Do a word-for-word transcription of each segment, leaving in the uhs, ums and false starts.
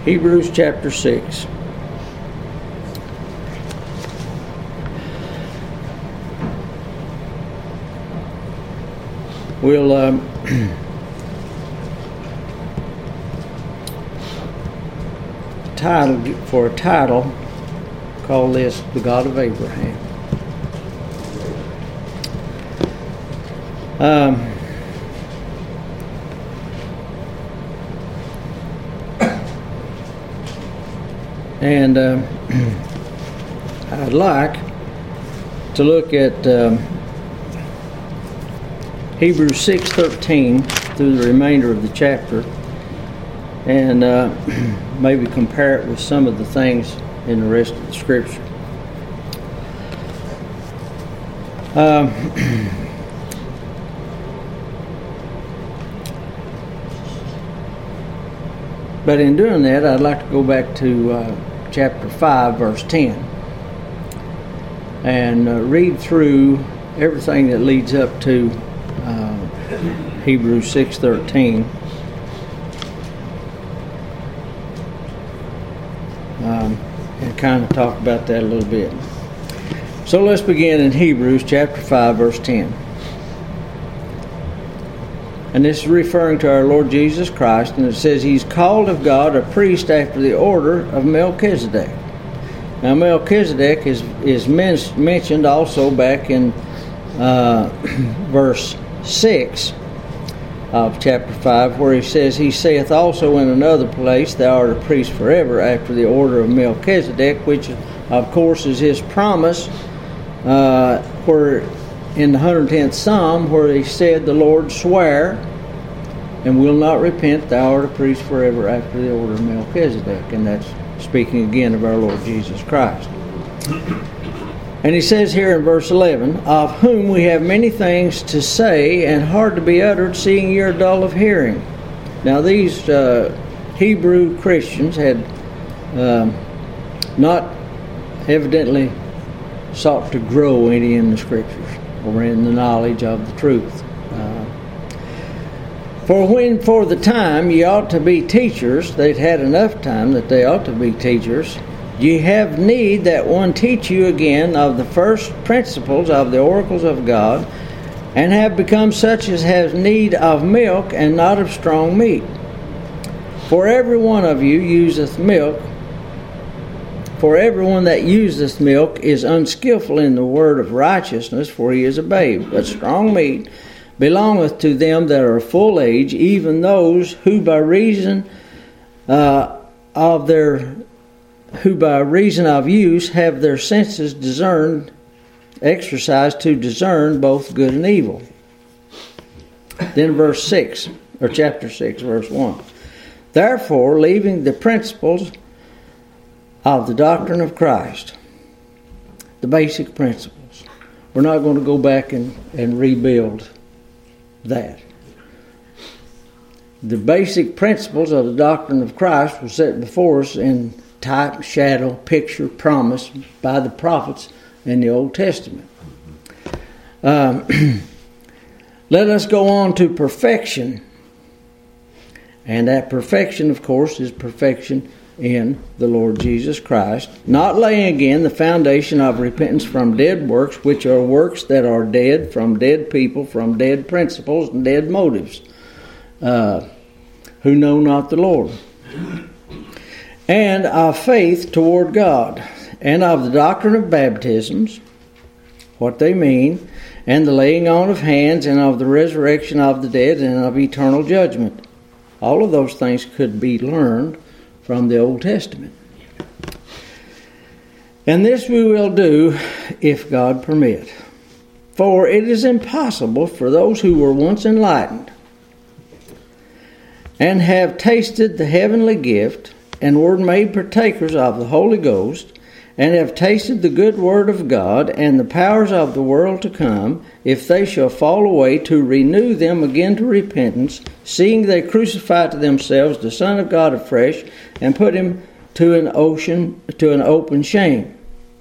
Hebrews chapter six. We'll um, title for a title call this "The God of Abraham." Um, and uh, I'd like to look at um, Hebrews six thirteen through the remainder of the chapter, and uh, maybe compare it with some of the things in the rest of the Scripture. Um, but in doing that, I'd like to go back to uh, chapter five, verse ten, and uh, read through everything that leads up to uh, Hebrews six thirteen. Um, and kind of talk about that a little bit. So let's begin in Hebrews chapter five, verse ten. And this is referring to our Lord Jesus Christ, and it says He's called of God a priest after the order of Melchizedek. Now Melchizedek is, is men- mentioned also back in uh, verse six of chapter five, where he says, He saith also in another place, Thou art a priest forever after the order of Melchizedek, which of course is His promise, uh, where in the one hundred tenth Psalm, where He said, The Lord sware, and will not repent, Thou art a priest forever after the order of Melchizedek. And that's speaking again of our Lord Jesus Christ. And he says here in verse eleven, Of whom we have many things to say, and hard to be uttered, seeing ye are dull of hearing. Now these uh, Hebrew Christians had um, not evidently sought to grow any in the Scriptures, or in the knowledge of the truth. Uh, for when for the time ye ought to be teachers, they'd had enough time that they ought to be teachers, ye have need that one teach you again of the first principles of the oracles of God, and have become such as have need of milk and not of strong meat. For every one of you useth milk, for everyone that useth milk is unskillful in the word of righteousness, for he is a babe. But strong meat belongeth to them that are full age, even those who by reason uh, of their who by reason of use have their senses discerned, exercised to discern both good and evil. Then verse six, or chapter six, verse one. Therefore, leaving the principles of the doctrine of Christ, the basic principles, we're not going to go back and, and rebuild that. The basic principles of the doctrine of Christ were set before us in type, shadow, picture, promise by the prophets in the Old Testament. Um, let us go on to perfection. And that perfection, of course, is perfection in the Lord Jesus Christ, not laying again the foundation of repentance from dead works, which are works that are dead from dead people, from dead principles and dead motives, uh, who know not the Lord. And of faith toward God, and of the doctrine of baptisms, what they mean, and the laying on of hands, and of the resurrection of the dead, and of eternal judgment. All of those things could be learned from the Old Testament. And this we will do if God permit. For it is impossible for those who were once enlightened, and have tasted the heavenly gift, and were made partakers of the Holy Ghost, and have tasted the good word of God, and the powers of the world to come, if they shall fall away, to renew them again to repentance, seeing they crucify to themselves the Son of God afresh, and put him to an ocean to an open shame.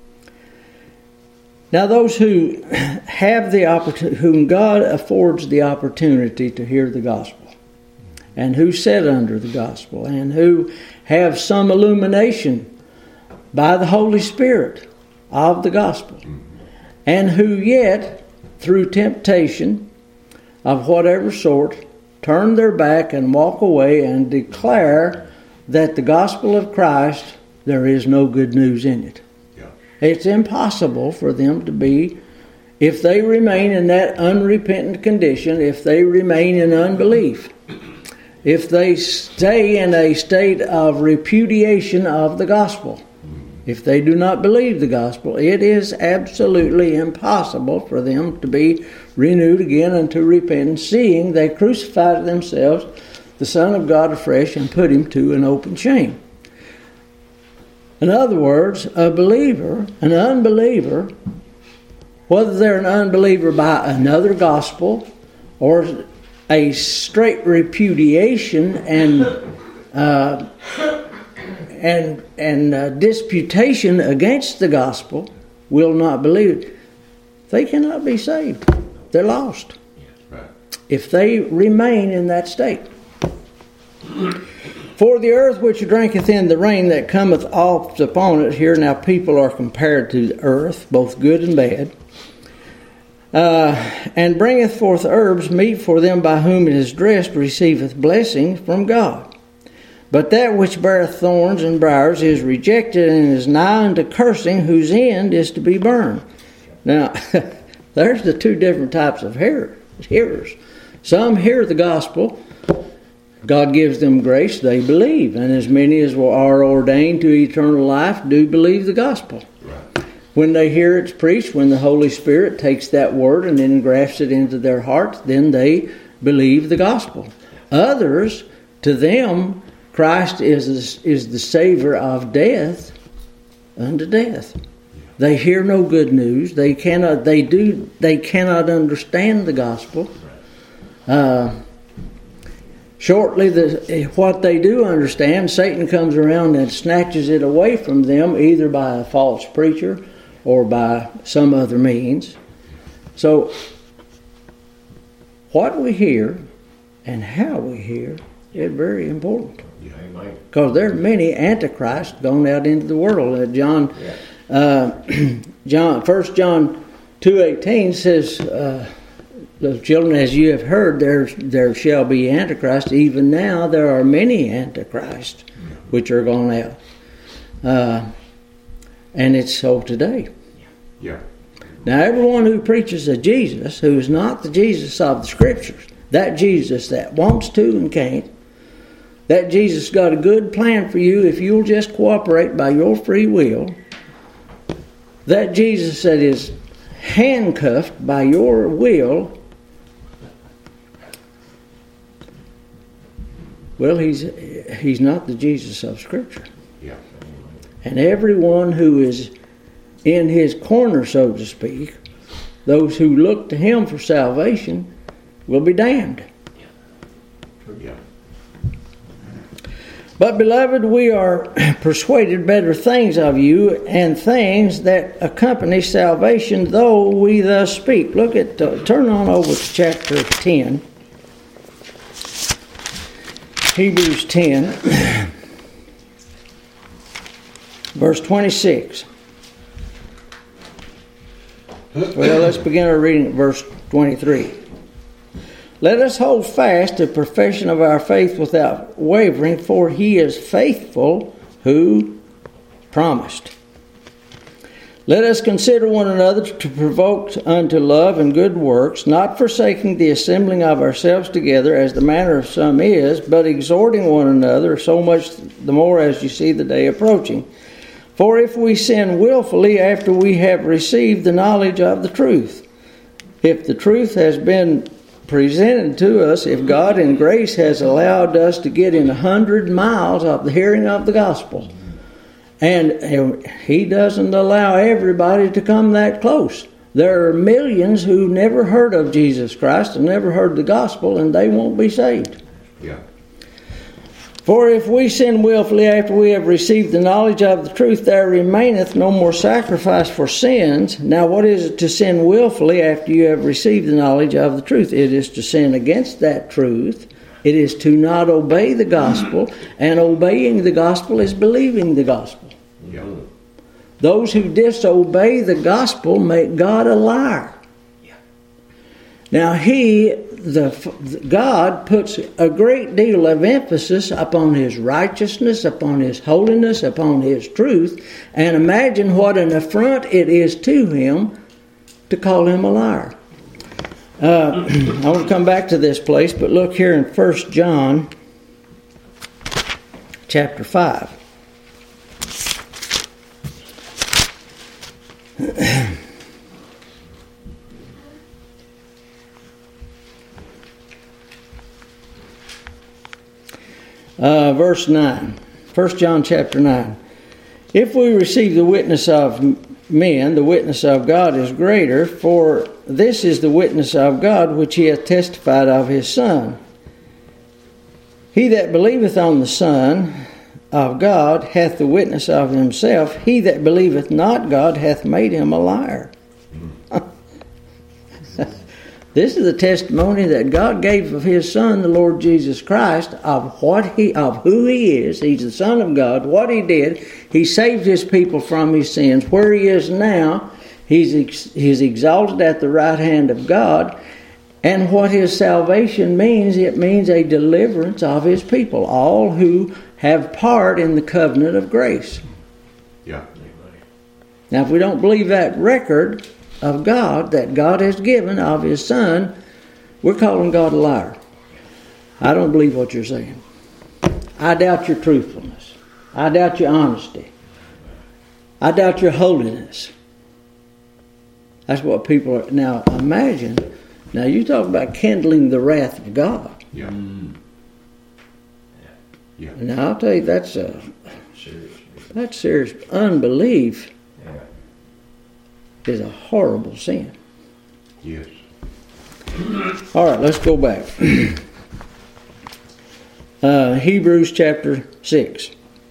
Now those who have the opportunity, whom God affords the opportunity to hear the gospel, and who sit under the gospel, and who have some illumination by the Holy Spirit of the gospel, and who yet, through temptation of whatever sort, turn their back and walk away and declare that the gospel of Christ, there is no good news in it. Yeah. It's impossible for them to be, if they remain in that unrepentant condition, if they remain in unbelief, if they stay in a state of repudiation of the gospel, if they do not believe the gospel, it is absolutely impossible for them to be renewed again unto repentance, seeing they crucified themselves, the Son of God afresh, and put him to an open shame. In other words, a believer, an unbeliever, whether they're an unbeliever by another gospel or a straight repudiation and uh, and and uh, disputation against the gospel, will not believe it. They cannot be saved. They're lost. Right. If they remain in that state. For the earth which drinketh in the rain that cometh oft upon it, here now people are compared to the earth, both good and bad, uh, and bringeth forth herbs meet for them by whom it is dressed, receiveth blessing from God. But that which beareth thorns and briars is rejected and is nigh unto cursing, whose end is to be burned. Now, there's the two different types of hearers. Some hear the gospel. God gives them grace. They believe. And as many as are ordained to eternal life do believe the gospel. Right. When they hear it's preached, when the Holy Spirit takes that word and then grafts it into their hearts, then they believe the gospel. Others, to them, Christ is is the Savior of death unto death. They hear no good news. They cannot. They do. They cannot understand the gospel. Uh, shortly, the what they do understand, Satan comes around and snatches it away from them, either by a false preacher or by some other means. So, what we hear and how we hear is very important. Because there are many antichrists gone out into the world. Uh, John, yeah. uh, John, First John two eighteen says, uh, "The children, as you have heard, there there shall be antichrists. Even now there are many antichrists, which are gone out, uh, and it's so today." Yeah. Now, everyone who preaches a Jesus who is not the Jesus of the Scriptures, that Jesus that wants to and can't. That Jesus got a good plan for you if you'll just cooperate by your free will. That Jesus that is handcuffed by your will, well, he's he's not the Jesus of Scripture. Yeah. And everyone who is in his corner, so to speak, those who look to him for salvation, will be damned. Yeah. But, beloved, we are persuaded better things of you, and things that accompany salvation, though we thus speak. Look at, uh, turn on over to chapter ten. Hebrews ten, verse twenty-six. Well, let's begin our reading at verse twenty-three. Let us hold fast the profession of our faith without wavering, for he is faithful who promised. Let us consider one another to provoke unto love and good works, not forsaking the assembling of ourselves together, as the manner of some is, but exhorting one another, so much the more as you see the day approaching. For if we sin willfully after we have received the knowledge of the truth, if the truth has been presented to us, if God in grace has allowed us to get in a hundred miles of the hearing of the gospel, and he doesn't allow everybody to come that close. There are millions who never heard of Jesus Christ and never heard the gospel, and they won't be saved. Yeah. For if we sin willfully after we have received the knowledge of the truth, there remaineth no more sacrifice for sins. Now, what is it to sin willfully after you have received the knowledge of the truth? It is to sin against that truth It is to not obey the gospel, and obeying the gospel is believing the gospel. Yeah. Those who disobey the gospel make God a liar. Yeah. Now he, the God, puts a great deal of emphasis upon His righteousness, upon His holiness, upon His truth, and imagine what an affront it is to Him to call Him a liar. Uh, I want to come back to this place, but look here in First John chapter five. uh, verse nine. First John chapter nine. If we receive the witness of men, the witness of God is greater, for this is the witness of God which He hath testified of His Son. He that believeth on the Son of God hath the witness of himself. He that believeth not God hath made him a liar. This is the testimony that God gave of His Son, the Lord Jesus Christ, of what He, of who He is. He's the Son of God. What He did, He saved His people from His sins. Where He is now, He's ex, He's exalted at the right hand of God. And what His salvation means, it means a deliverance of His people, all who have part in the covenant of grace. Yeah. Now, if we don't believe that record of God that God has given of His Son, we're calling God a liar. I don't believe what you're saying. I doubt your truthfulness. I doubt your honesty. I doubt your holiness. That's what people are. Now, imagine. Now, you talk about kindling the wrath of God. Yeah. Yeah. Now, I'll tell you, that's a that's serious. Unbelief is a horrible sin. Yes. All right, let's go back. uh, Hebrews chapter six.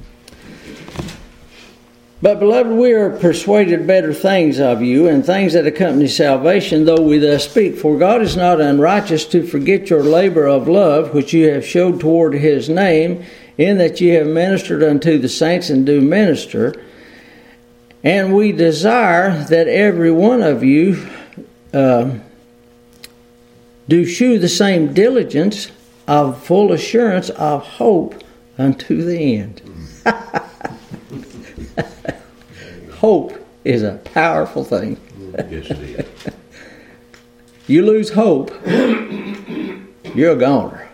But, beloved, we are persuaded better things of you, and things that accompany salvation, though we thus speak. For God is not unrighteous to forget your labor of love, which you have showed toward His name, in that ye have ministered unto the saints and do minister. And we desire that every one of you uh, do shew the same diligence of full assurance of hope unto the end. Hope is a powerful thing. Yes, it is. You lose hope, you're a goner.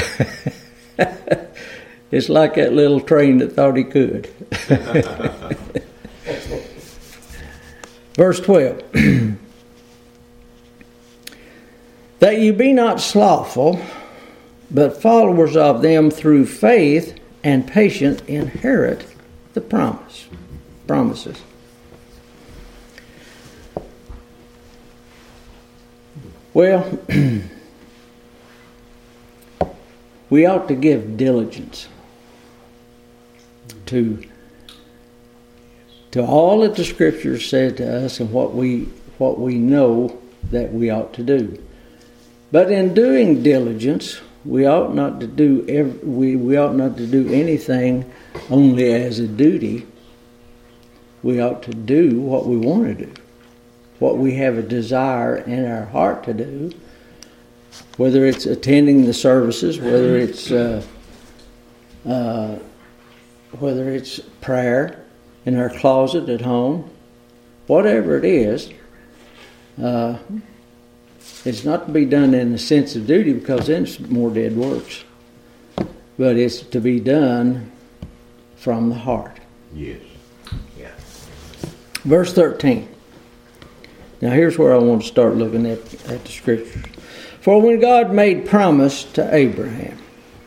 It's like that little train that thought he could. Verse twelve. That you be not slothful, but followers of them through faith and patience inherit the promise. Promises. Well, we ought to give diligence to to all that the Scriptures said to us and what we what we know that we ought to do. But in doing diligence, we ought not to do every, we we ought not to do anything only as a duty. We ought to do what we want to do, what we have a desire in our heart to do, whether it's attending the services, whether it's uh, uh, whether it's prayer in our closet at home, whatever it is. Uh, it's not to be done in the sense of duty, because then it's more dead works. But it's to be done from the heart. Yes. Yeah. Verse thirteen. Now here's where I want to start looking at, at the Scriptures. For when God made promise to Abraham,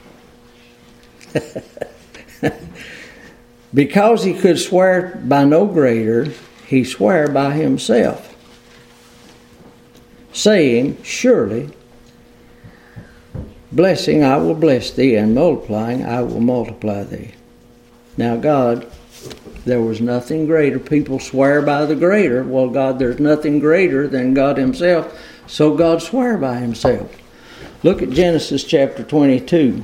because he could swear by no greater, he sware by himself, saying, surely, blessing I will bless thee, and multiplying I will multiply thee. Now God, there was nothing greater. People swear by the greater. Well, God, there's nothing greater than God himself, so God swore by himself. Look at Genesis chapter twenty-two.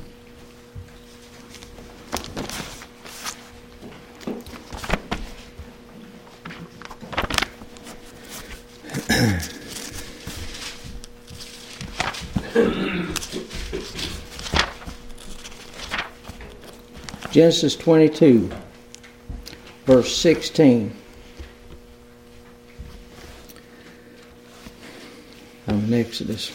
Genesis twenty-two, verse sixteen. I'm in Exodus.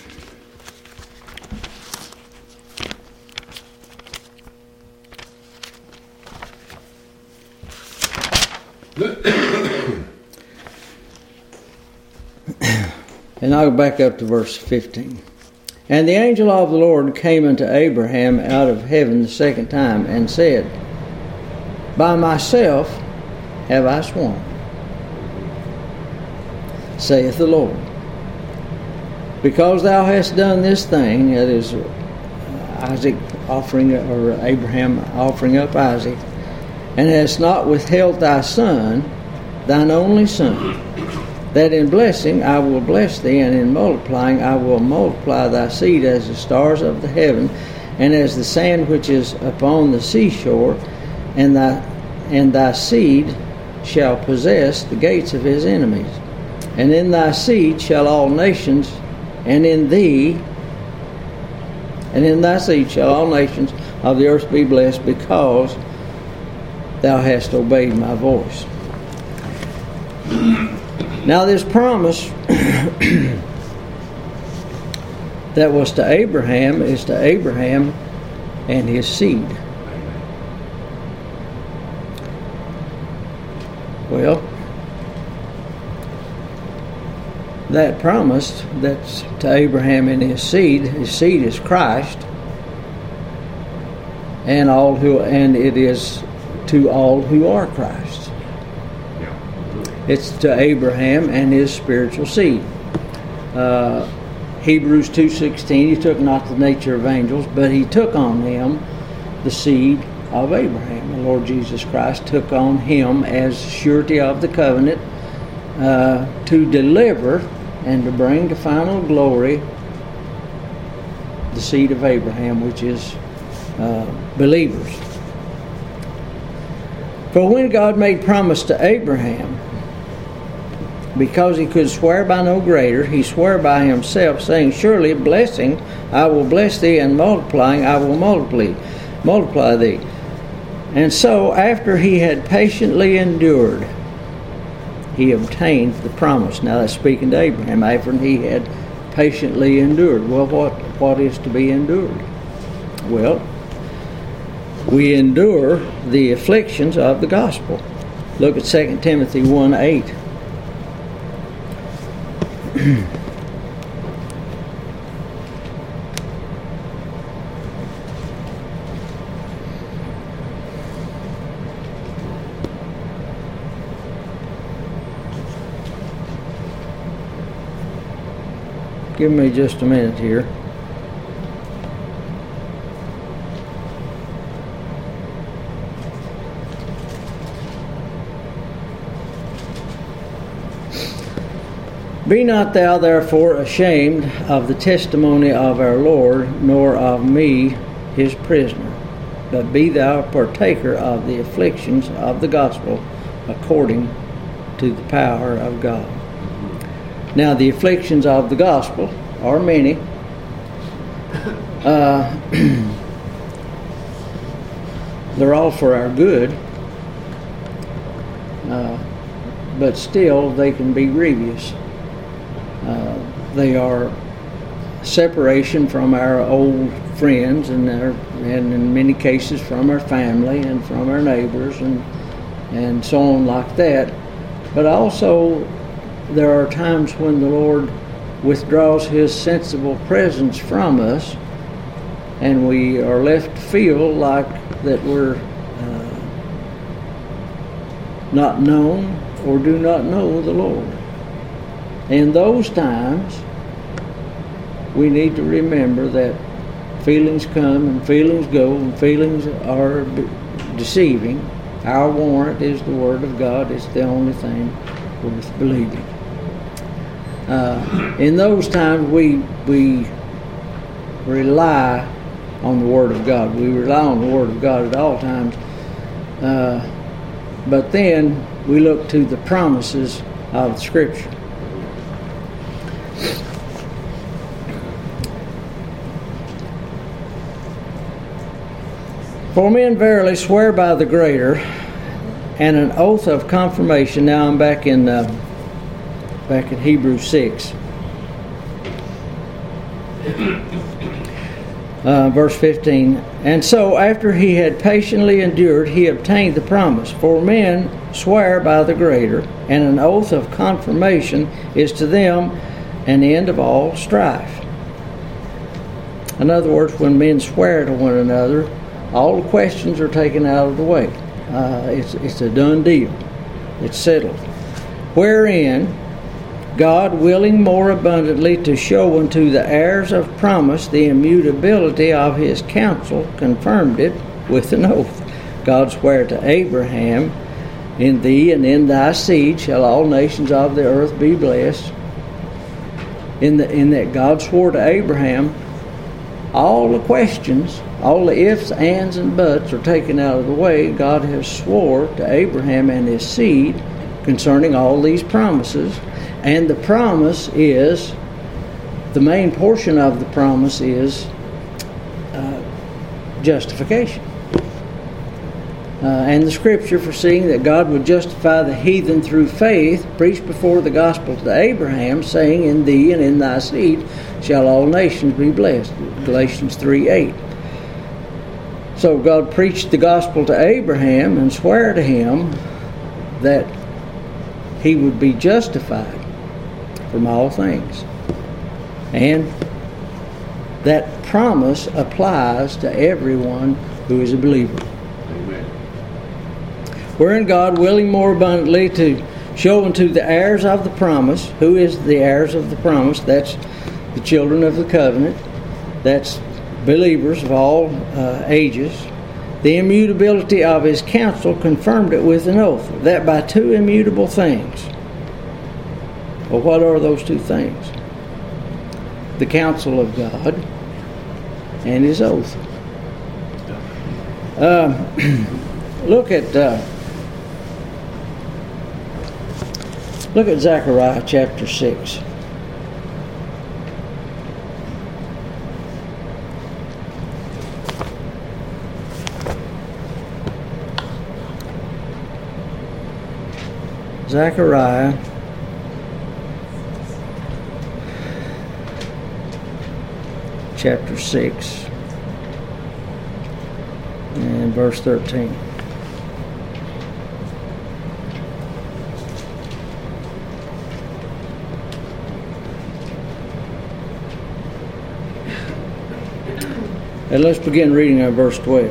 And I'll go back up to verse fifteen. And the angel of the Lord came unto Abraham out of heaven the second time, and said, By myself have I sworn, saith the Lord, because thou hast done this thing, that is Isaac offering, or Abraham offering up Isaac, and hast not withheld thy son, thine only son, that in blessing I will bless thee, and in multiplying I will multiply thy seed as the stars of the heaven, and as the sand which is upon the seashore, and thy and thy seed shall possess the gates of his enemies. And in thy seed shall all nations, and in thee, and in thy seed shall all nations of the earth be blessed, because thou hast obeyed my voice. Now this promise that was to Abraham is to Abraham and his seed. Well, that promise that's to Abraham and his seed, his seed is Christ, and all who, and it is to all who are Christ. It's to Abraham and his spiritual seed. Uh, Hebrews two sixteen, he took not the nature of angels, but he took on him the seed of Abraham. The Lord Jesus Christ took on him as surety of the covenant uh, to deliver and to bring to final glory the seed of Abraham, which is uh, believers. For when God made promise to Abraham, because he could swear by no greater, he swore by himself, saying, Surely blessing I will bless thee, and multiplying I will multiply, multiply thee. And so, after he had patiently endured, he obtained the promise. Now that's speaking to Abraham, after he had patiently endured. Well, what, what is to be endured? Well, we endure the afflictions of the gospel. Look at Second Timothy one eight. Give me just a minute here. Be not thou therefore ashamed of the testimony of our Lord, nor of me his prisoner, but be thou a partaker of the afflictions of the gospel according to the power of God. Now the afflictions of the gospel are many. Uh, they're all for our good, uh, but still they can be grievous. Uh, they are separation from our old friends, and, our, and in many cases from our family and from our neighbors, and and so on like that. But also there are times when the Lord withdraws his sensible presence from us, and we are left to feel like that we're uh, not known or do not know the Lord. In those times, we need to remember that feelings come and feelings go, and feelings are deceiving. Our warrant is the Word of God. It's the only thing worth believing. Uh, in those times, we we rely on the Word of God. We rely on the Word of God at all times. Uh, but then we look to the promises of Scripture. For men verily swear by the greater, and an oath of confirmation. Now I'm back in uh, back in Hebrews six, uh, verse fifteen. And so after he had patiently endured, he obtained the promise. For men swear by the greater, and an oath of confirmation is to them an end of all strife. In other words, when men swear to one another, all the questions are taken out of the way. Uh, it's, it's a done deal. It's settled. Wherein God, willing more abundantly to show unto the heirs of promise the immutability of his counsel, confirmed it with an oath. God sware to Abraham, in thee and in thy seed shall all nations of the earth be blessed. In, the, in that God swore to Abraham, all the questions, all the ifs, ands, and buts are taken out of the way. God has swore to Abraham and his seed concerning all these promises. And the promise is, the main portion of the promise is uh, justification. Uh, and the Scripture, foreseeing that God would justify the heathen through faith, preached before the gospel to Abraham, saying, in thee and in thy seed shall all nations be blessed. Galatians three eight. So God preached the gospel to Abraham and swore to him that he would be justified from all things. And that promise applies to everyone who is a believer. Amen. Wherein God, willing more abundantly to show unto the heirs of the promise, who is the heirs of the promise? That's the children of the covenant. That's believers of all uh, ages. The immutability of his counsel, confirmed it with an oath, that by two immutable things. Well, what are those two things? The counsel of God and his oath. Uh, look at uh, look at Zechariah chapter six. Zechariah chapter six and verse thirteen. And let's begin reading at verse twelve.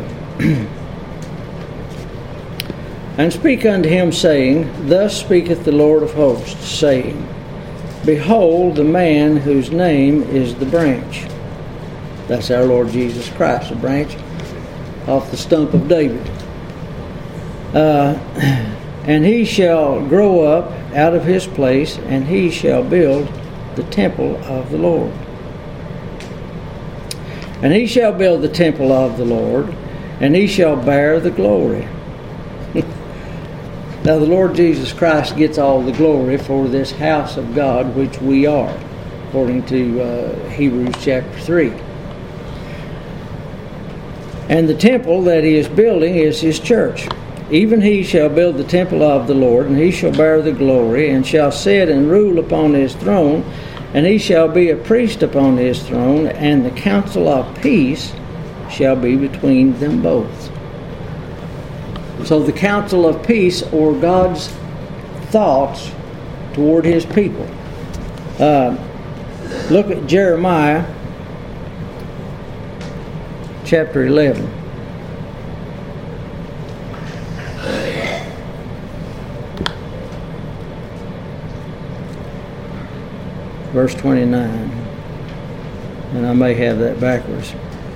And speak unto him, saying, Thus speaketh the Lord of hosts, saying, Behold the man whose name is the branch. That's our Lord Jesus Christ, a branch off the stump of David. Uh, and he shall grow up out of his place, and he shall build the temple of the Lord. And he shall build the temple of the Lord, and he shall bear the glory. Now the Lord Jesus Christ gets all the glory for this house of God, which we are, according to uh, Hebrews chapter three. And the temple that he is building is his church. Even he shall build the temple of the Lord, and he shall bear the glory, and shall sit and rule upon his throne, and he shall be a priest upon his throne, and the counsel of peace shall be between them both. So the counsel of peace, or God's thoughts toward his people. Uh, look at Jeremiah chapter eleven. Verse twenty-nine. And I may have that backwards.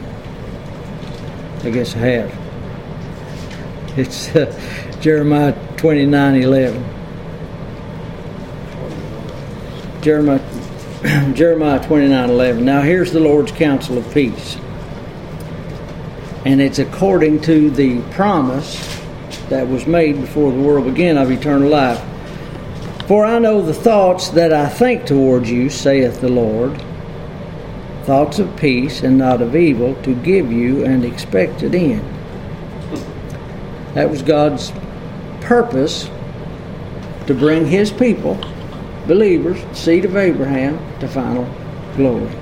I guess I have. It's uh, Jeremiah twenty-nine eleven. Jeremiah Jeremiah twenty-nine eleven. Now here's the Lord's counsel of peace. And it's according to the promise that was made before the world began of eternal life. For I know the thoughts that I think towards you, saith the Lord, thoughts of peace and not of evil, to give you an expected end. That was God's purpose, to bring His people, believers, seed of Abraham, to final glory.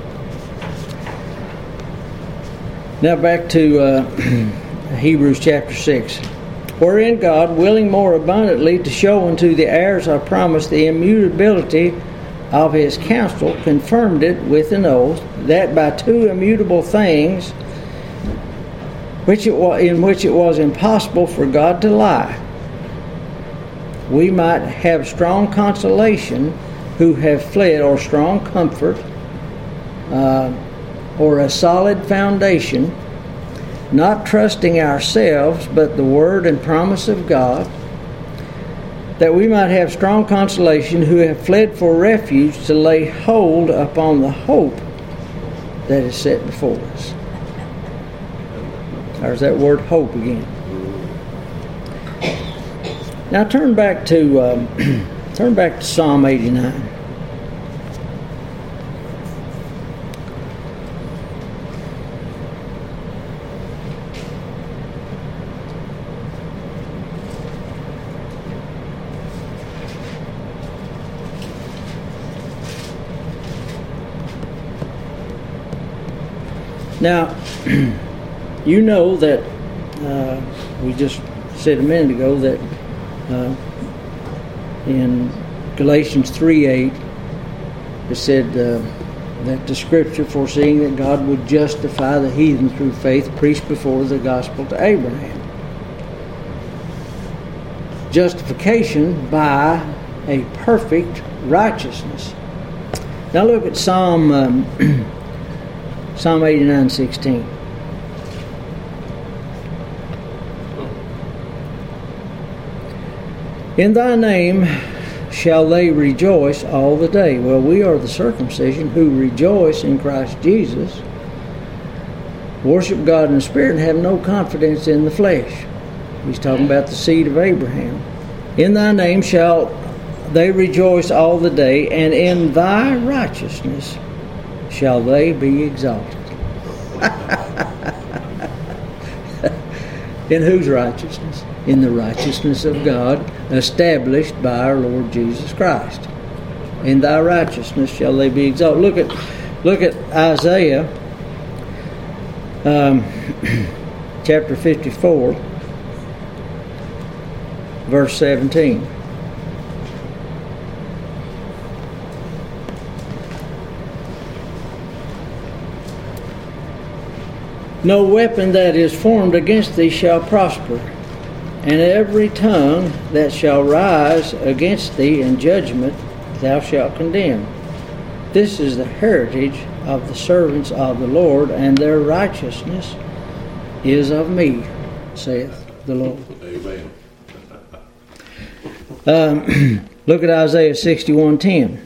Now back to uh, Hebrews chapter six. Wherein God, willing more abundantly to show unto the heirs of promise the immutability of His counsel, confirmed it with an oath, that by two immutable things which it was, in which it was impossible for God to lie, we might have strong consolation who have fled, or strong comfort, uh, or a solid foundation, not trusting ourselves, but the word and promise of God, that we might have strong consolation who have fled for refuge, to lay hold upon the hope that is set before us. There's that word hope again. Now turn back to um, turn back to Psalm eighty-nine. Now, you know that uh, we just said a minute ago that uh, in Galatians three eight it said uh, that the Scripture, foreseeing that God would justify the heathen through faith, preached before the gospel to Abraham. Justification by a perfect righteousness. Now look at Psalm um, Psalm eighty-nine sixteen. In thy name shall they rejoice all the day. Well, we are the circumcision who rejoice in Christ Jesus, worship God in the Spirit, and have no confidence in the flesh. He's talking about the seed of Abraham. In thy name shall they rejoice all the day, and in thy righteousness shall they be exalted. In whose righteousness? In the righteousness of God, established by our Lord Jesus Christ. In thy righteousness shall they be exalted. Look at, look at Isaiah, um, chapter fifty-four, verse seventeen. No weapon that is formed against thee shall prosper, and every tongue that shall rise against thee in judgment thou shalt condemn. This is the heritage of the servants of the Lord, and their righteousness is of me, saith the Lord. Amen. Um, look at Isaiah sixty-one ten.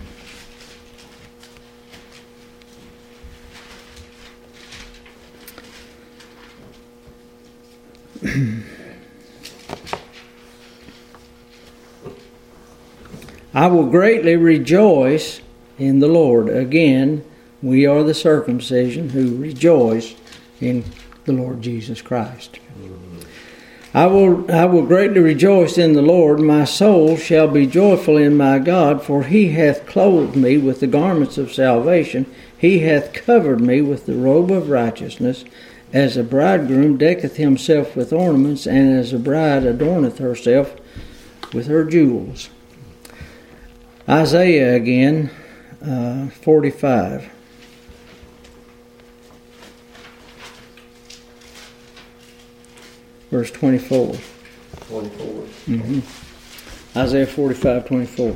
I will greatly rejoice in the Lord. Again, we are the circumcision who rejoice in the Lord Jesus Christ. I will I will greatly rejoice in the Lord. My soul shall be joyful in my God, for He hath clothed me with the garments of salvation. He hath covered me with the robe of righteousness, as a bridegroom decketh himself with ornaments, and as a bride adorneth herself with her jewels. Isaiah again, uh, forty-five. Verse twenty-four. twenty-four. Mm-hmm. Isaiah forty-five, twenty-four.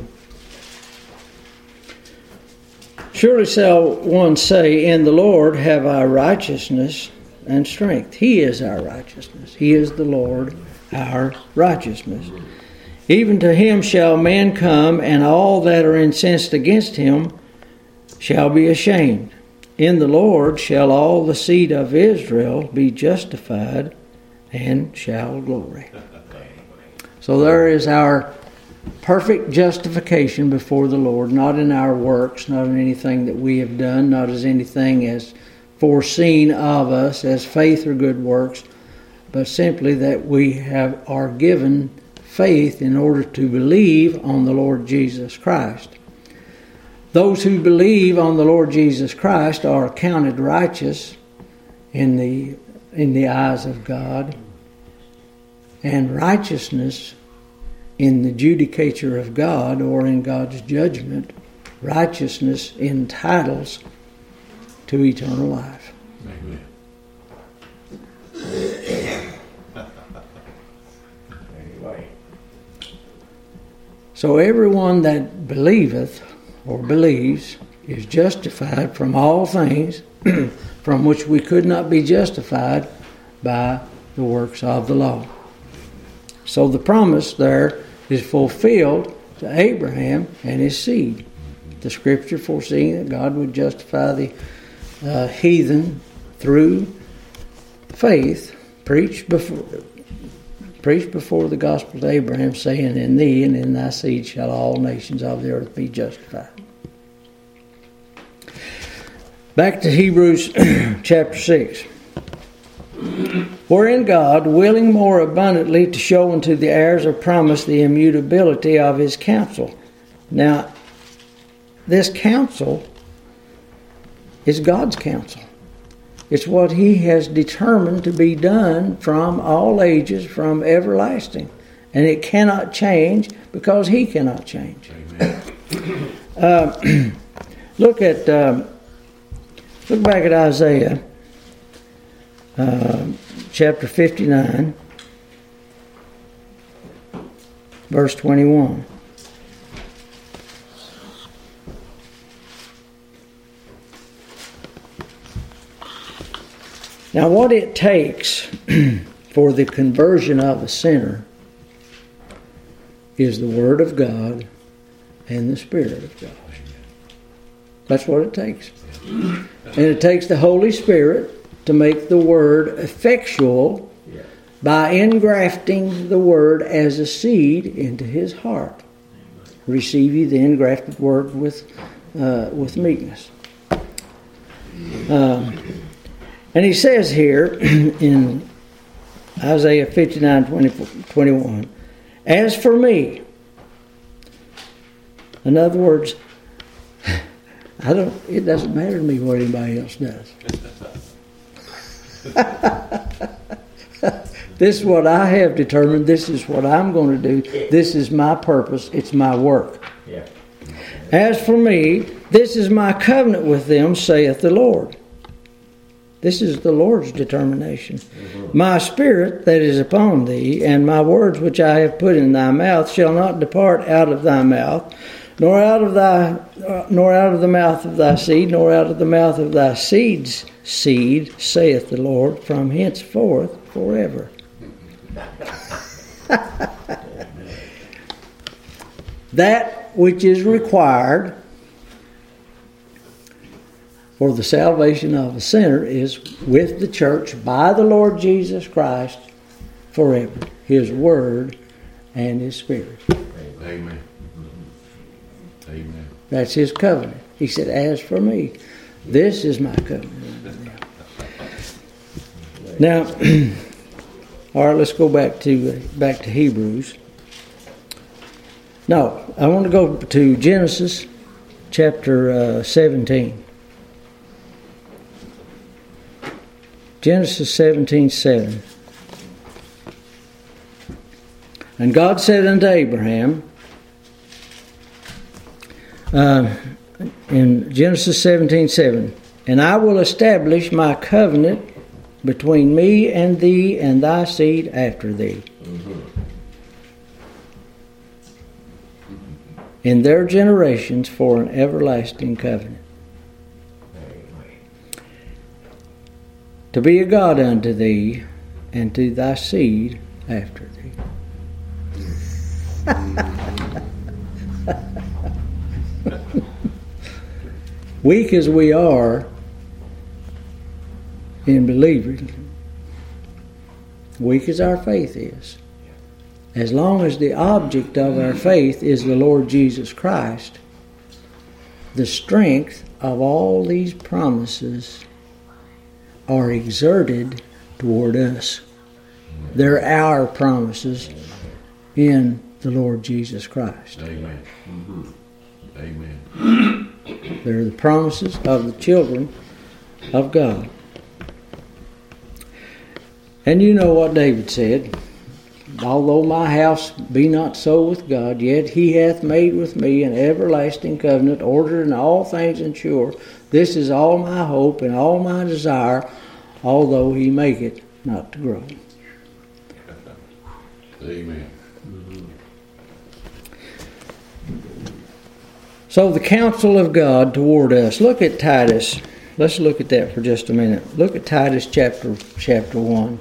Surely shall one say, in the Lord have I righteousness and strength. He is our righteousness. He is the Lord, our righteousness. Even to Him shall men come, and all that are incensed against Him shall be ashamed. In the Lord shall all the seed of Israel be justified and shall glory. So there is our perfect justification before the Lord, not in our works, not in anything that we have done, not as anything as foreseen of us as faith or good works, but simply that we have are given faith in order to believe on the Lord Jesus Christ. Those who believe on the Lord Jesus Christ are counted righteous in the in the eyes of God, and righteousness in the judicature of God, or in God's judgment, righteousness entitles to eternal life. Amen. So everyone that believeth or believes is justified from all things from which we could not be justified by the works of the law. So the promise there is fulfilled to Abraham and his seed. The Scripture foreseeing that God would justify the uh, heathen through faith, preached before, preached before the gospel to Abraham, saying, "In thee and in thy seed shall all nations of the earth be justified." Back to Hebrews chapter six. Wherein God, willing more abundantly to show unto the heirs of promise the immutability of his counsel. Now, this counsel is God's counsel. It's what he has determined to be done from all ages, from everlasting. And it cannot change because he cannot change. Amen. Uh, look at, um, look back at Isaiah. Uh, chapter fifty-nine, verse twenty-one. Now, what it takes for the conversion of a sinner is the Word of God and the Spirit of God. That's what it takes. And it takes the Holy Spirit to make the Word effectual by engrafting the Word as a seed into his heart. Receive ye the engrafted Word with uh, with meekness. Um, and he says here in Isaiah fifty-nine, twenty, twenty-one, "As for me," in other words, I don't. It doesn't matter to me what anybody else does. This is what I have determined. This is what I'm going to do. This is my purpose. It's my work. Yeah. As for me, this is my covenant with them, saith the Lord. This is the Lord's determination. Mm-hmm. My spirit that is upon thee, and my words which I have put in thy mouth, shall not depart out of thy mouth, nor out of thy, uh, nor out of the mouth of thy seed, nor out of the mouth of thy seed's seed, saith the Lord, from henceforth forever. That which is required for the salvation of a sinner is with the church by the Lord Jesus Christ forever. His Word and His Spirit. Amen. Amen. That's His covenant. He said, "As for me, this is my covenant." Now, all right, let's go back to uh, back to Hebrews. No, I want to go to Genesis chapter uh, seventeen. Genesis seventeen seven. And God said unto Abraham, uh, in Genesis seventeen seven, "And I will establish my covenant between me and thee and thy seed after thee, mm-hmm. in their generations for an everlasting covenant, to be a God unto thee and to thy seed after thee." weak as we are in believing, weak as our faith is, as long as the object of our faith is the Lord Jesus Christ, the strength of all these promises are exerted toward us. They're our promises in the Lord Jesus Christ. Amen. Mm-hmm. Amen. They're the promises of the children of God. And you know what David said. Although my house be not so with God, yet he hath made with me an everlasting covenant, ordered in all things and sure. This is all my hope and all my desire, although he make it not to grow. Amen. So the counsel of God toward us. Look at Titus. Let's look at that for just a minute. Look at Titus chapter chapter one.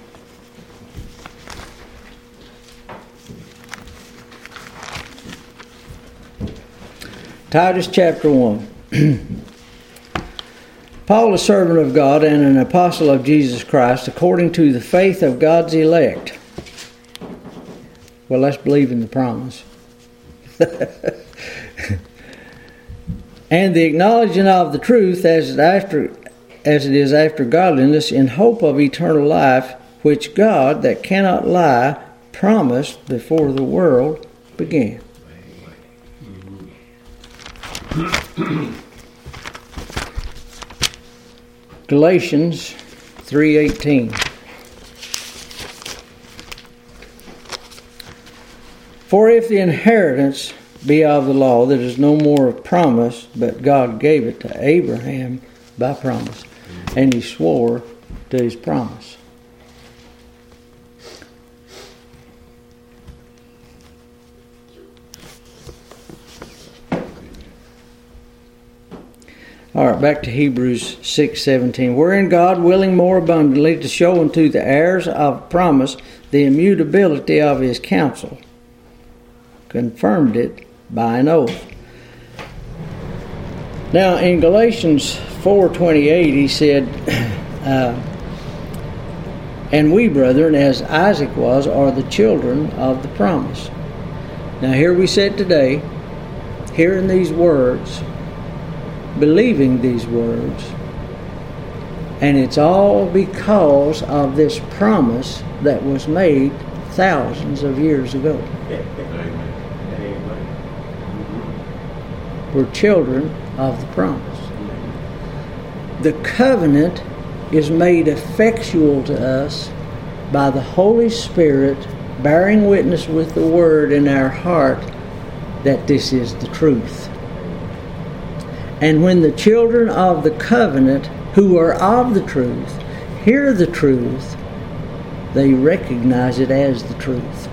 Titus chapter one. Paul, a servant of God and an apostle of Jesus Christ, according to the faith of God's elect. Well, let's believe in the promise. And the acknowledging of the truth as it, after, as it is after godliness, in hope of eternal life, which God, that cannot lie, promised before the world began. Galatians three eighteen. For if the inheritance be of the law, there is no more of promise, but God gave it to Abraham by promise, and he swore to his promise. All right, back to Hebrews six seventeen. Wherein God, willing more abundantly to show unto the heirs of promise the immutability of his counsel, confirmed it by an oath. Now, in Galatians four twenty-eight, he said, uh, and we, brethren, as Isaac was, are the children of the promise. Now, here we sit today, hearing these words, believing these words, and it's all because of this promise that was made thousands of years ago. We're children of the promise. The covenant is made effectual to us by the Holy Spirit bearing witness with the Word in our heart that this is the truth. And when the children of the covenant, who are of the truth, hear the truth, they recognize it as the truth.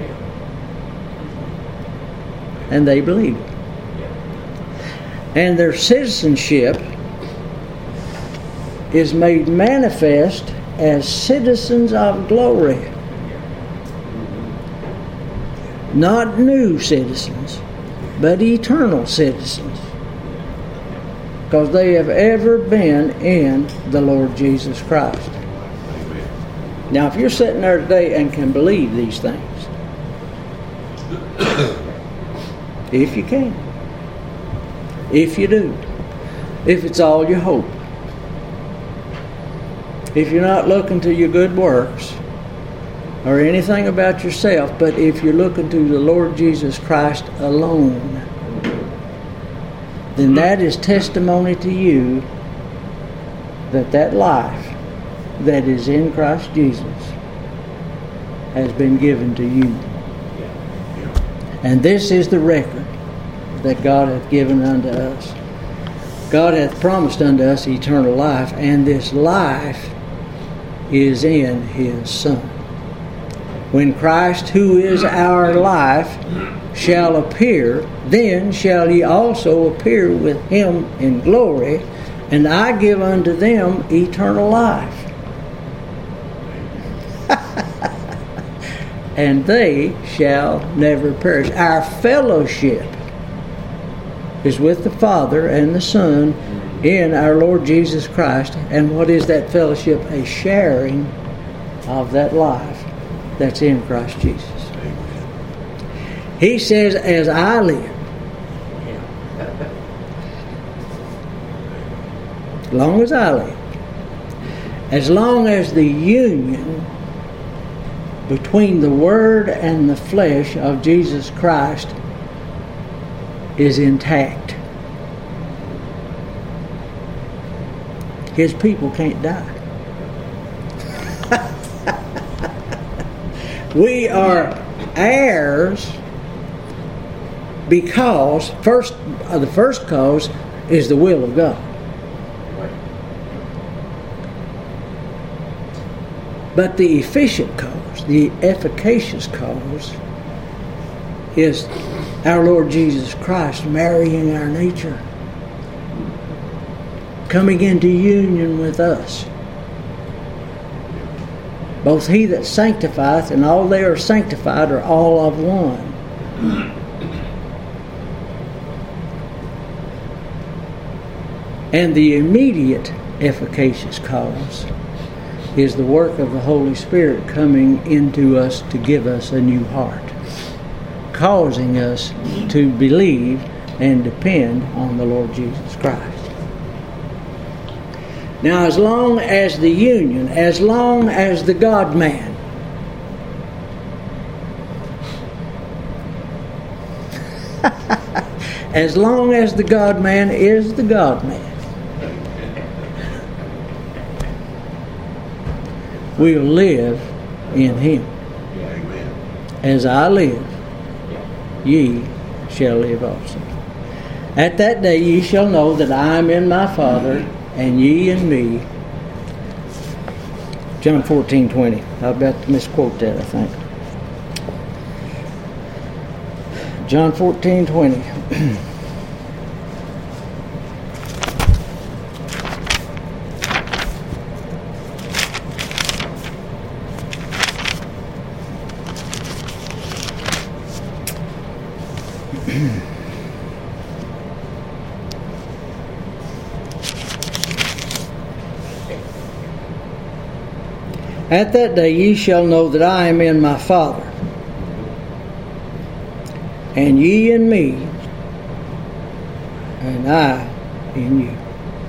And they believe it. And their citizenship is made manifest as citizens of glory. Not new citizens, but eternal citizens. Because they have ever been in the Lord Jesus Christ. Now, if you're sitting there today and can believe these things, if you can, if you do, if it's all you hope, if you're not looking to your good works or anything about yourself, but if you're looking to the Lord Jesus Christ alone, then that is testimony to you that that life that is in Christ Jesus has been given to you. And this is the record that God hath given unto us. God hath promised unto us eternal life, and this life is in His Son. When Christ, who is our life, shall appear, then shall ye also appear with Him in glory, and I give unto them eternal life. And they shall never perish. Our fellowship is with the Father and the Son in our Lord Jesus Christ. And what is that fellowship? A sharing of that life that's in Christ Jesus. He says, as I live, as long as I live, as long as the union between the Word and the flesh of Jesus Christ is intact, His people can't die. We are heirs because first, uh, the first cause is the will of God. But the efficient cause, the efficacious cause, is our Lord Jesus Christ marrying our nature, coming into union with us. Both he that sanctifieth and all they are sanctified are all of one. And the immediate efficacious cause is the work of the Holy Spirit coming into us to give us a new heart, causing us to believe and depend on the Lord Jesus Christ. Now, as long as the union, as long as the God-man as long as the God-man is the God-man, we'll live in Him. As I live, ye shall live also. At that day ye shall know that I am in my Father, and ye in me. John fourteen twenty. I about to misquote that, I think. John fourteen twenty. At that day ye shall know that I am in my Father, and ye in me, and I in you.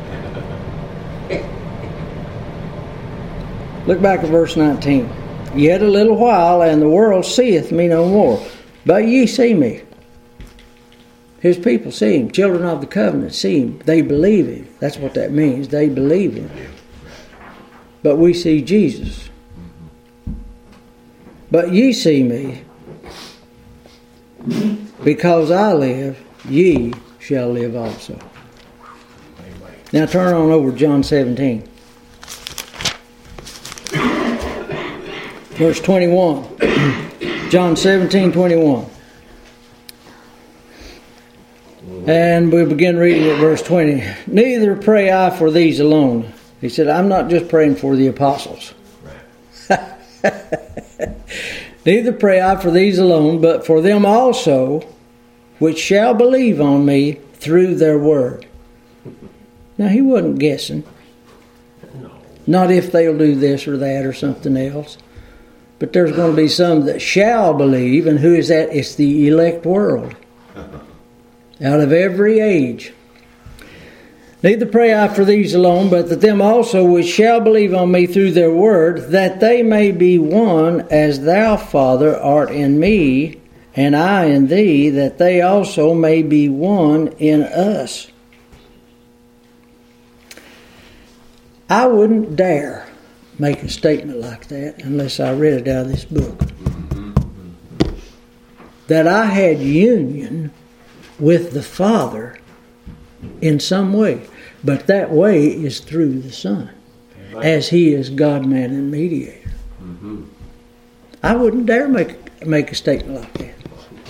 Look back at verse nineteen. Yet a little while, and the world seeth me no more, but ye see me. His people see Him. Children of the covenant see Him. They believe Him. That's what that means. They believe Him. But we see Jesus. But ye see me, because I live, ye shall live also. Now turn on over to John seventeen. Verse twenty-one. John seventeen twenty-one. And we begin reading at verse twenty. Neither pray I for these alone. He said, I'm not just praying for the apostles. Neither pray I for these alone, but for them also which shall believe on me through their word. Now he wasn't guessing. Not if they'll do this or that or something else. But there's going to be some that shall believe. And who is that? It's the elect world. Out of every age. Neither pray I for these alone, but that them also which shall believe on me through their word, that they may be one, as thou, Father, art in me, and I in thee, that they also may be one in us. I wouldn't dare make a statement like that unless I read it out of this book. That I had union with the Father in some way. But that way is through the Son, as He is God, man, and mediator. Mm-hmm. I wouldn't dare make make a statement like that.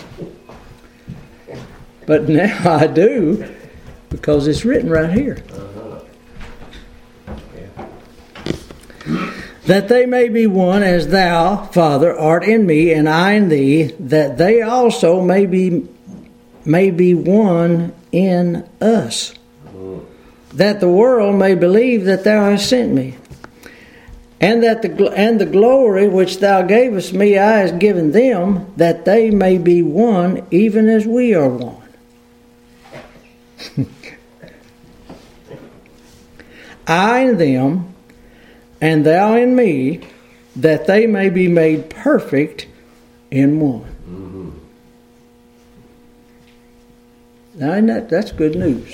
But now I do, because it's written right here. Uh-huh. Yeah. That they may be one, as thou, Father, art in me, and I in thee, that they also may be may be one in us. that the world may believe that thou hast sent me. And that the and the glory which thou gavest me I have given them, that they may be one, even as we are one. I in them, and thou in me, that they may be made perfect in one. Mm-hmm. Now, isn't that, that's good news.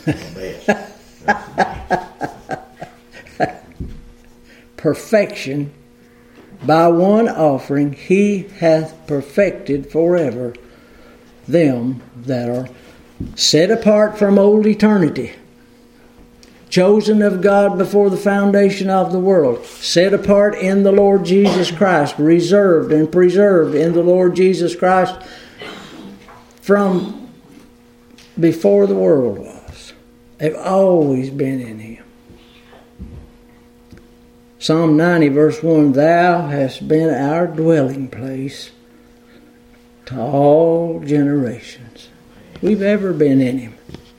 Perfection, by one offering, he hath perfected forever them that are set apart from old eternity, chosen of God before the foundation of the world, set apart in the Lord Jesus Christ, reserved and preserved in the Lord Jesus Christ from before the world was. They've always been in him. Psalm ninety verse one, thou hast been our dwelling place to all generations. We've ever been in him.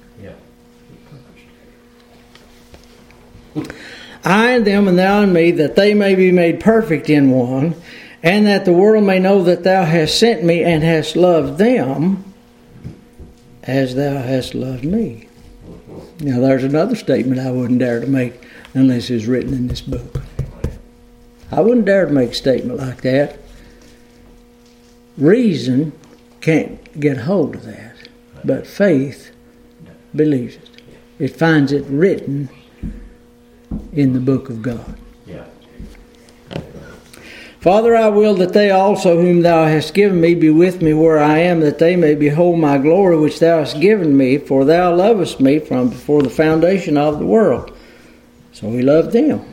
I and them and thou and me, that they may be made perfect in one, and that the world may know that thou hast sent me and hast loved them as thou hast loved me. Now there's another statement I wouldn't dare to make unless it's written in this book. I wouldn't dare to make a statement like that. Reason can't get hold of that, but faith believes it. It finds it written in the book of God. Yeah. Father, I will that they also whom thou hast given me be with me where I am, that they may behold my glory which thou hast given me, for thou lovest me from before the foundation of the world. So he loved them.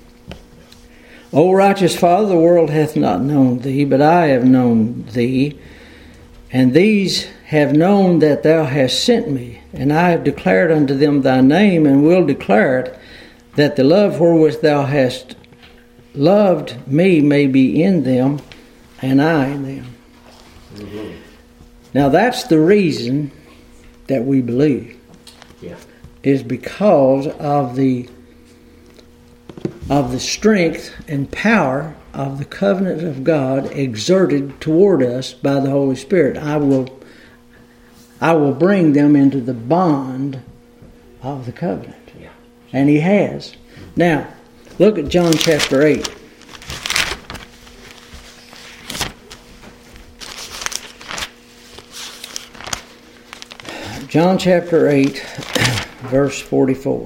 O righteous Father, the world hath not known thee, but I have known thee, and these have known that thou hast sent me, and I have declared unto them thy name, and will declare it, that the love wherewith thou hast loved me may be in them, and I in them. Mm-hmm. Now that's the reason that we believe. Yeah. Is because of the of the strength and power of the covenant of God exerted toward us by the Holy Spirit. I will I will bring them into the bond of the covenant. Yeah. And he has. Now, look at John chapter eight. John chapter eight, verse forty-four.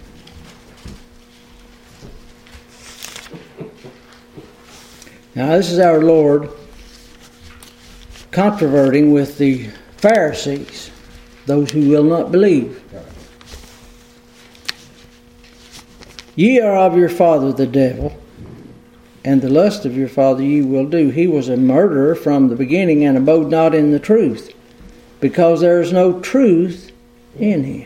Now, this is our Lord controverting with the Pharisees, those who will not believe. Ye are of your father the devil, and the lust of your father ye will do. He was a murderer from the beginning, and abode not in the truth, because there is no truth in him.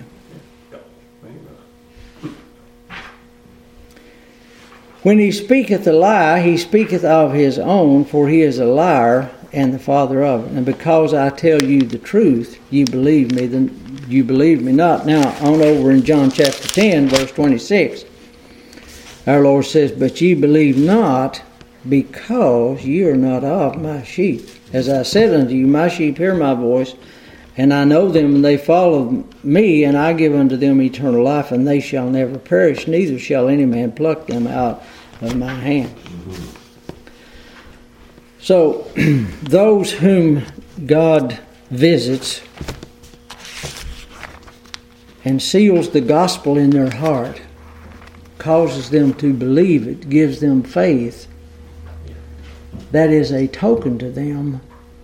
When he speaketh a lie, he speaketh of his own, for he is a liar and the father of it. And because I tell you the truth, you believe me, then you believe me not. Now, on over in John chapter ten, verse twenty-six, our Lord says, but ye believe not, because ye are not of my sheep. As I said unto you, my sheep hear my voice, and I know them, and they follow me, and I give unto them eternal life, and they shall never perish, neither shall any man pluck them out of my hand. Mm-hmm. So, those whom God visits and seals the gospel in their heart, causes them to believe it, gives them faith, that is a token to them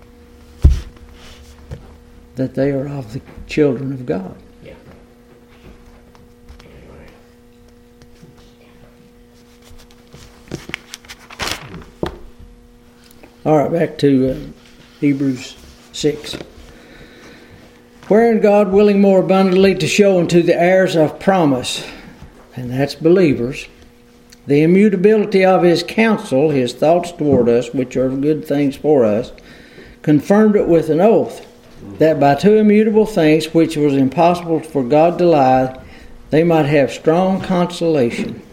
that they are of the children of God. Yeah. All right, back to uh, Hebrews six. Wherein God, willing more abundantly to show unto the heirs of promise, and that's believers, the immutability of his counsel, his thoughts toward us, which are good things for us, confirmed it with an oath, that by two immutable things which it was impossible for God to lie, they might have strong consolation.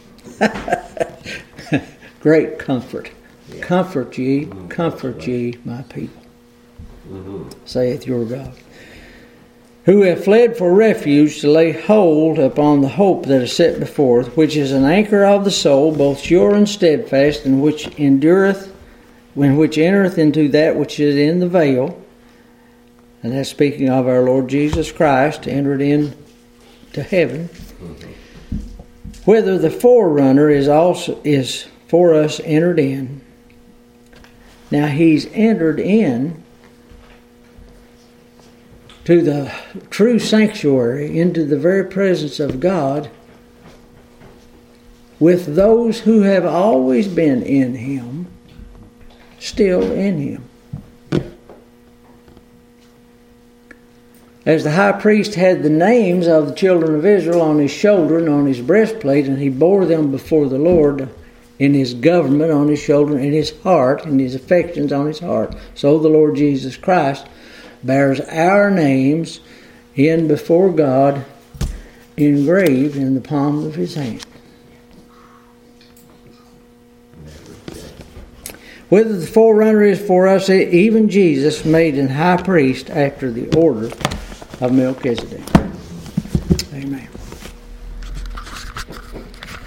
Great comfort. Yeah. Comfort ye, Mm-hmm. comfort ye, my people, Mm-hmm. saith your God. Who have fled for refuge to lay hold upon the hope that is set before us, which is an anchor of the soul, both sure and steadfast, and which endureth, when which entereth into that which is in the veil. And that's speaking of our Lord Jesus Christ, entered in to heaven. Mm-hmm. Whither the forerunner is also is for us entered in. Now he's entered in to the true sanctuary, into the very presence of God, with those who have always been in Him, still in Him. As the high priest had the names of the children of Israel on his shoulder and on his breastplate, and he bore them before the Lord in his government on his shoulder, in his heart, in his affections on his heart, so the Lord Jesus Christ bears our names in before God, engraved in the palm of His hand. Whether the forerunner is for us, even Jesus, made an high priest after the order of Melchizedek.